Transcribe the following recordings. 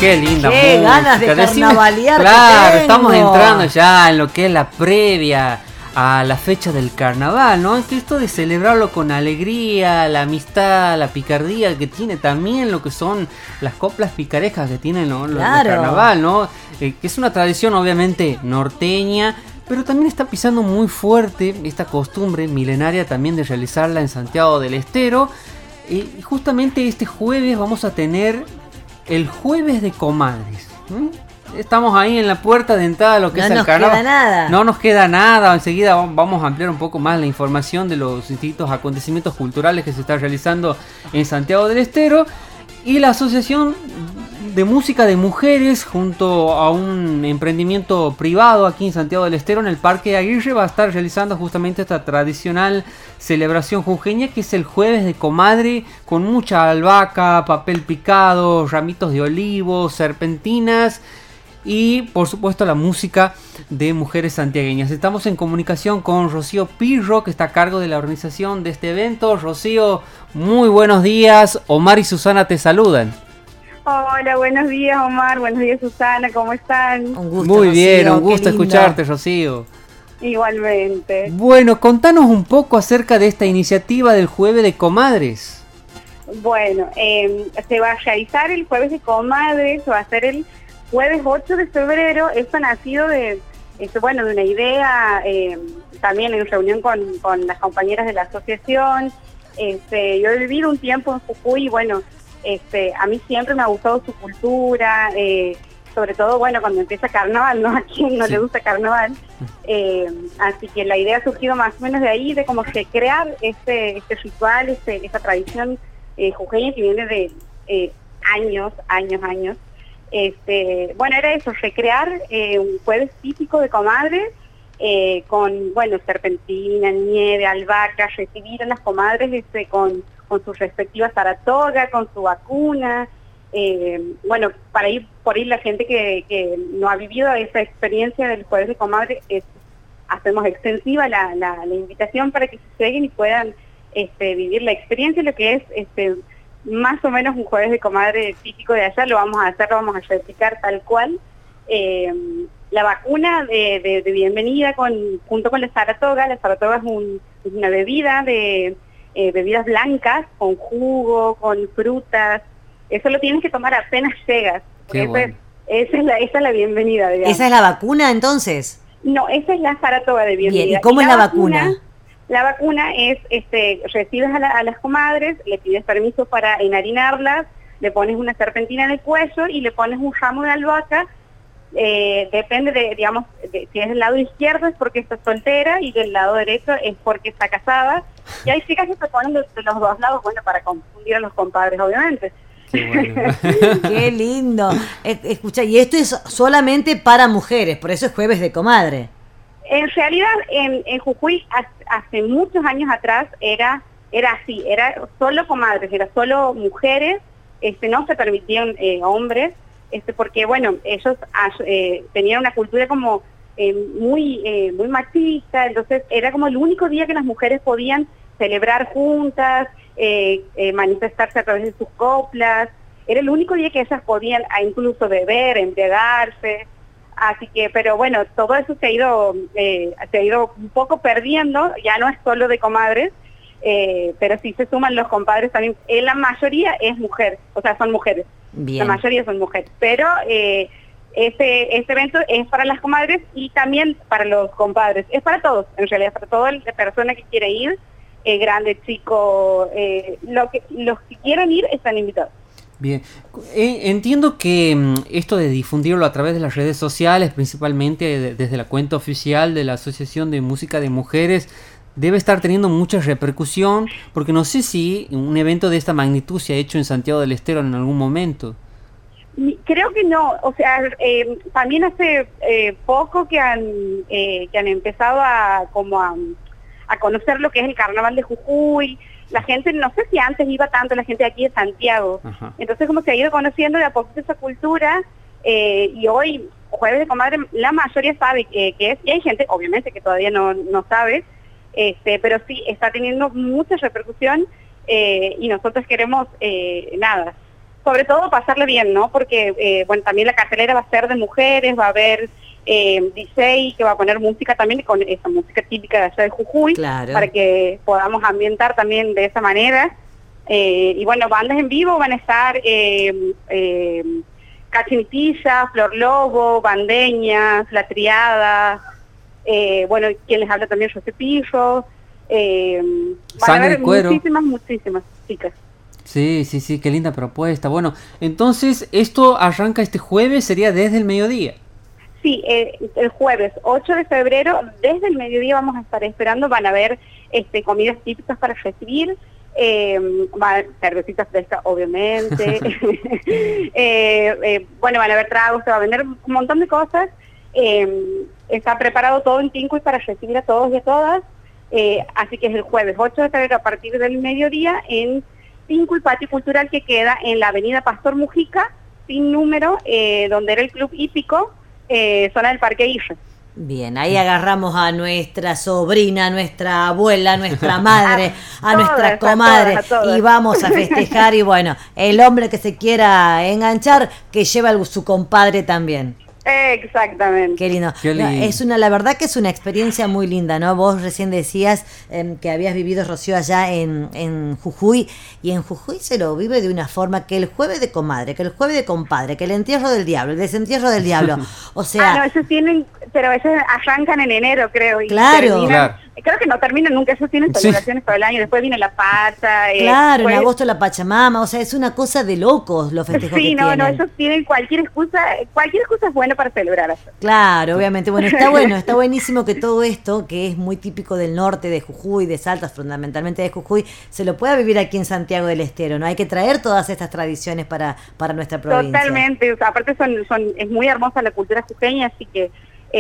Qué linda Qué música. ganas de carnavalear. Claro, estamos entrando ya en lo que es la previa a la fecha del carnaval, ¿no? Esto de celebrarlo con alegría, la amistad, la picardía que tiene también lo que son las coplas picarescas que tienen, ¿no? Claro. El carnaval, ¿no? Que es una tradición obviamente norteña, pero también está pisando muy fuerte esta costumbre milenaria también de realizarla en Santiago del Estero. Y justamente este jueves vamos a tener el Jueves de Comadres. Estamos ahí en la puerta de entrada de lo que es el carnaval. No nos queda nada. No nos queda nada. Enseguida vamos a ampliar un poco más la información de los distintos acontecimientos culturales que se están realizando en Santiago del Estero. Y la Asociación de Música de Mujeres, junto a un emprendimiento privado aquí en Santiago del Estero, en el Parque Aguirre, va a estar realizando justamente esta tradicional celebración jujeña, que es el Jueves de Comadre, con mucha albahaca, papel picado, ramitos de olivos, serpentinas y por supuesto la música de mujeres santiagueñas. Estamos en comunicación con Rocío Pirro, que está a cargo de la organización de este evento. Rocío, muy buenos días. Omar y Susana te saludan. Hola, buenos días Omar, buenos días Susana, ¿cómo están? Un gusto, Muy bien, Rocío, un gusto qué lindo escucharte, Rocío. Igualmente. Bueno, contanos un poco acerca de esta iniciativa del Jueves de Comadres. Bueno, se va a realizar el Jueves de Comadres, va a ser el jueves 8 de febrero. Esto ha nacido de una idea, también en reunión con las compañeras de la asociación. Yo he vivido un tiempo en Jujuy y bueno, a mí siempre me ha gustado su cultura, sobre todo, bueno, cuando empieza carnaval, ¿no? A quien no le gusta carnaval. Así que la idea ha surgido más o menos de ahí, de como recrear este ritual, esta tradición jujeña que viene de años. Bueno, era eso, recrear un jueves típico de comadres, con, bueno, serpentina, nieve, albahaca, recibir a las comadres con sus respectivas saratoga, con su vacuna. Bueno, por ahí la gente que no ha vivido esa experiencia del Jueves de Comadre, hacemos extensiva la invitación para que se lleguen y puedan vivir la experiencia, lo que es más o menos un Jueves de Comadre típico de allá. Lo vamos a replicar tal cual. La vacuna de bienvenida junto con la saratoga. La saratoga es una bebida de bebidas blancas, con jugo, con frutas. Eso lo tienes que tomar apenas llegas. Bueno. Esa es la bienvenida, digamos. ¿Esa es la vacuna entonces? No, esa es la saratoga de bienvenida. Bien, ¿y cómo es la vacuna? La vacuna es, recibes a las comadres, le pides permiso para enharinarlas, le pones una serpentina en el cuello y le pones un ramo de albahaca. Depende digamos, si es del lado izquierdo es porque está soltera y del lado derecho es porque está casada. Y hay chicas que se ponen de los dos lados, bueno, para confundir a los compadres, obviamente. Qué bueno. Qué lindo. Escucha, y esto es solamente para mujeres, por eso es Jueves de Comadre. En realidad, en Jujuy, hace muchos años atrás, era así, era solo comadres, era solo mujeres, no se permitían hombres, porque, bueno, ellos tenían una cultura como muy machista, entonces era como el único día que las mujeres podían celebrar juntas, manifestarse a través de sus coplas. Era el único día que ellas podían incluso beber, embriagarse. Así que, pero bueno, todo eso se ha ido un poco perdiendo. Ya no es solo de comadres, pero sí se suman los compadres también. La mayoría es mujer, o sea, son mujeres. Bien. La mayoría son mujeres, pero este evento es para las comadres y también para los compadres. Es para todos, en realidad, para toda la persona que quiere ir, grande, chico, los que quieran ir están invitados. Bien, entiendo que esto de difundirlo a través de las redes sociales, principalmente desde la cuenta oficial de la Asociación de Música de Mujeres, debe estar teniendo mucha repercusión, porque no sé si un evento de esta magnitud se ha hecho en Santiago del Estero en algún momento. Creo que no, o sea, también hace poco que han empezado a conocer lo que es el Carnaval de Jujuy. La gente, no sé si antes iba tanto la gente de aquí de Santiago. Ajá. Entonces como se ha ido conociendo de a poquito esa cultura, y hoy, Jueves de Comadre, la mayoría sabe que es, y hay gente, obviamente, que todavía no sabe, pero sí, está teniendo mucha repercusión, y nosotros queremos, sobre todo pasarle bien, ¿no? Porque, bueno, también la cartelera va a ser de mujeres, va a haber DJ que va a poner música también, con esa música típica de allá de Jujuy, Claro. para que podamos ambientar también de esa manera. Y bueno, bandas en vivo van a estar Cachinitilla, Flor Lobo, Bandeñas, La Triada, bueno, quien les habla también, José Pillo. Van a Sangre haber y Cuero. muchísimas chicas. Sí, qué linda propuesta. Bueno, entonces esto arranca este jueves, sería desde el mediodía. Sí, el jueves 8 de febrero, desde el mediodía vamos a estar esperando, van a haber comidas típicas para recibir, cervecitas frescas obviamente, bueno, van a haber tragos, se va a vender un montón de cosas, está preparado todo en Tincuy para recibir a todos y a todas, así que es el jueves 8 de febrero a partir del mediodía en Tincuy Patio Cultural, que queda en la avenida Pastor Mujica, sin número, donde era el Club Hípico, zona del Parque Ije. Bien, ahí agarramos a nuestra sobrina, a nuestra abuela, a nuestra madre, a nuestra comadre a todas. y vamos a festejar. Y bueno, el hombre que se quiera enganchar, que lleva su compadre también. Exactamente. Qué lindo. Qué lindo. La verdad que es una experiencia muy linda, ¿no? Vos recién decías que habías vivido, Rocío, allá en Jujuy, y en Jujuy se lo vive de una forma, que el jueves de comadre, que el jueves de compadre, que el entierro del diablo, el desentierro del diablo. O sea, no, esos tienen, pero esos arrancan en enero, creo. Y Claro. terminan, Claro. creo que no terminan nunca, esos tienen Sí. celebraciones todo el año, después viene la Pacha. claro, en después- agosto la Pachamama, o sea, es una cosa de locos los festejos Sí, que no, tienen. esos tienen cualquier excusa es buena para celebrar eso. Claro, obviamente. Bueno, está buenísimo que todo esto, que es muy típico del norte, de Jujuy, de Salta, fundamentalmente de Jujuy, se lo pueda vivir aquí en Santiago del Estero, ¿no? Hay que traer todas estas tradiciones para nuestra provincia. Totalmente, o sea, aparte es muy hermosa la cultura jujeña, así que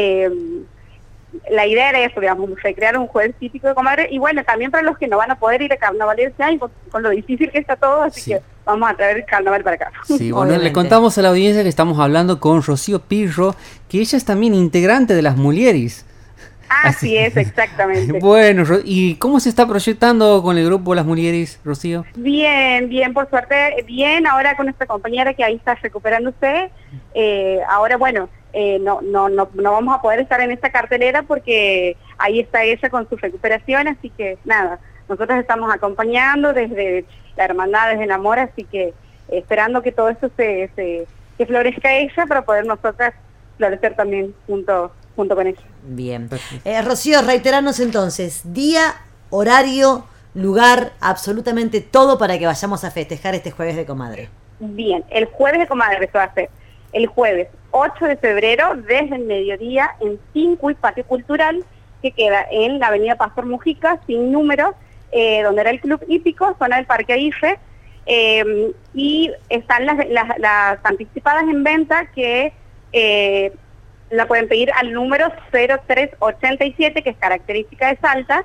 la idea era eso, digamos, recrear un jueves típico de comadre, y bueno, también para los que no van a poder ir a carnaval este año, con lo difícil que está todo, así Sí. que vamos a traer el carnaval para acá. Sí, bueno, Obviamente. le contamos a la audiencia que estamos hablando con Rocío Pirro, que ella es también integrante de las Mulieris. Así es, exactamente. Bueno, ¿y cómo se está proyectando con el grupo Las Mulieris, Rocío? Bien, por suerte, bien, ahora con nuestra compañera que ahí está recuperándose, ahora bueno, no vamos a poder estar en esta cartelera porque ahí está ella con su recuperación, así que nada, nosotros estamos acompañando desde la Hermandad, desde el Amor, así que esperando que todo esto que florezca ella para poder nosotras florecer también junto con ella. Bien. Perfecto. Rocío, reiterarnos entonces, día, horario, lugar, absolutamente todo para que vayamos a festejar este jueves de comadre. Bien, el jueves de comadre se va a hacer el jueves 8 de febrero desde el mediodía en Tincuy Patio Cultural, que queda en la avenida Pastor Mujica, sin número, donde era el Club Hípico, zona del Parque Aguirre, y están las anticipadas en venta que la pueden pedir al número 0387, que es característica de Salta,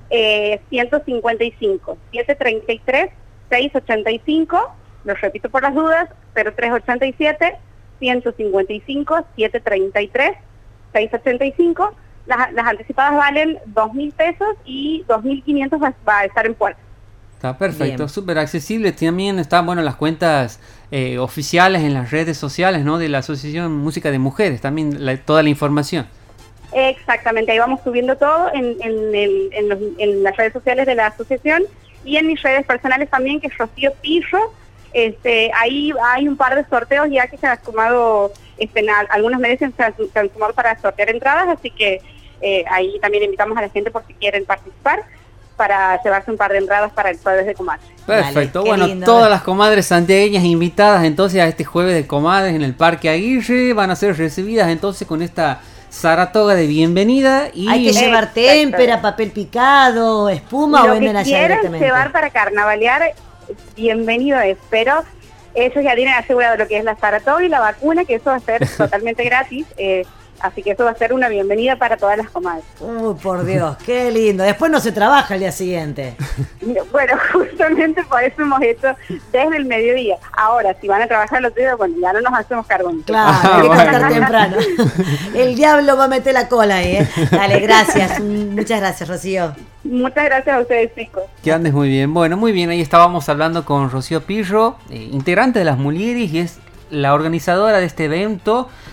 155 733 685, lo repito por las dudas, 0387 155 733 685. Las anticipadas valen 2.000 pesos y 2.500 va a estar en puerta. Está perfecto, Bien. súper accesible. También están, bueno, las cuentas oficiales en las redes sociales, ¿no? De la Asociación Música de Mujeres, también toda la información. Exactamente, ahí vamos subiendo todo en las redes sociales de la asociación y en mis redes personales también, que es Rocío Pillo. Ahí hay un par de sorteos ya que se han sumado, algunos medios se han sumado para sortear entradas, así que ahí también invitamos a la gente por si quieren participar, para llevarse un par de entradas para el jueves de comadre. Perfecto, Vale, qué bueno, lindo. todas las comadres santiagueñas invitadas entonces a este jueves de comadres en el Parque Aguirre van a ser recibidas entonces con esta Saratoga de bienvenida y Hay que llevar Exacto. témpera, papel picado, espuma, o Lo venden que allá quieran directamente. llevar para carnavalear, bienvenido es, pero ellos ya tienen asegurado lo que es la Saratoga y la vacuna, que eso va a ser totalmente gratis. Así que eso va a ser una bienvenida para todas las comadres. Por Dios, qué lindo. Después no se trabaja el día siguiente. Bueno, justamente por eso hemos hecho desde el mediodía. Ahora, si van a trabajar los días, bueno, ya no nos hacemos cargo. Claro, hay que cortar temprano. El diablo va a meter la cola ahí, ¿eh? Dale, gracias. Muchas gracias, Rocío. Muchas gracias a ustedes, chicos. Que andes muy bien. Bueno, muy bien, ahí estábamos hablando con Rocío Pirro, integrante de las Mulieris, y es la organizadora de este evento